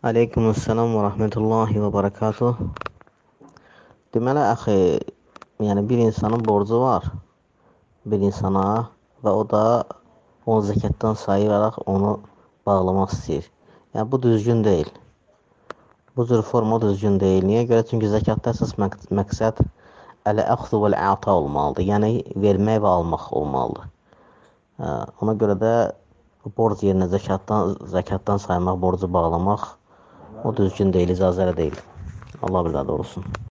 Aleykümselam və rəhmətullahi və barakatuh. Deməli, axı, yəni bir insanın borcu var bir insana və o da onu zəkatdan sayıraq onu bağlamaq istəyir. Yəni, bu düzgün deyil. Bu cür forma düzgün deyil. Niyə görə? Çünki zəkatda əsas məqsəd əl-əxzu vəl-əta olmalıdır. Yəni, vermək və almaq olmalıdır. Ona görə də borc yerinə zəkatdan saymaq, borcu bağlamaq o düzgün deyil, icazəli deyil. Allah bilir, doğrusun.